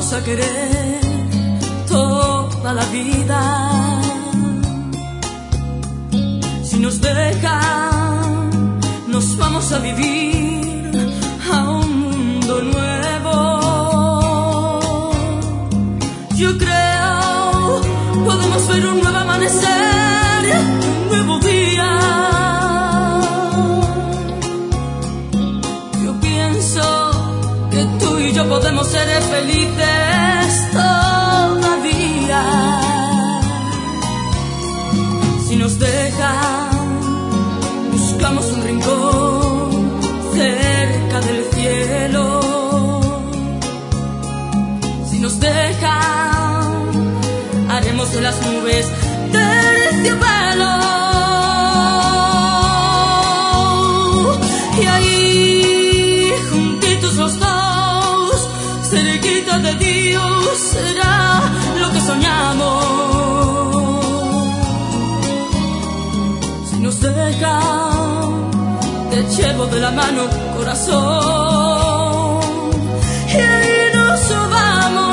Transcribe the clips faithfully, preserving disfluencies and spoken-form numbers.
vamos a querer toda la vida. Si nos dejan, nos vamos a vivir a un mundo nuevo. Yo creo podemos ver un nuevo amanecer, un nuevo día. Yo pienso que tú y yo podemos ser felices todavía. Si nos dejan, buscamos un rincón cerca del cielo. Si nos dejan, haremos de las nubes terciopelo. Y ahí, juntitos los dos, cerquita de Dios, será lo que soñamos. Si nos dejan, te llevo de la mano, corazón, y ahí nos vamos.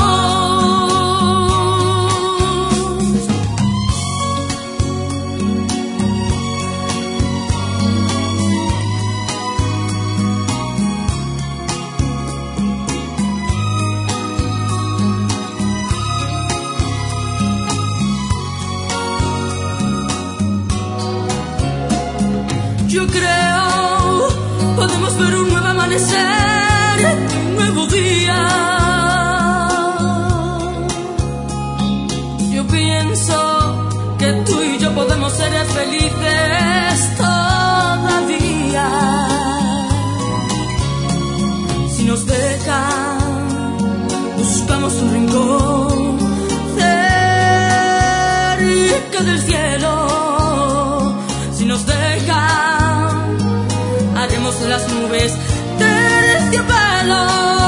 Yo creo podemos ver un nuevo amanecer, un nuevo día. Yo pienso que tú y yo podemos ser felices todavía. Si nos dejan, buscamos un rincón cerca del cielo. Si nos dejan, haremos de las nubes terciopelo.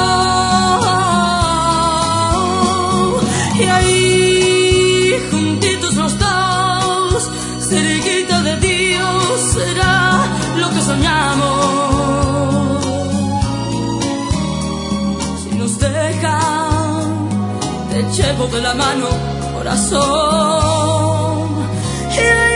Y ahí, juntitos los dos, cerquita de Dios, será lo que soñamos. Si nos dejan, te llevo de la mano, corazón. Y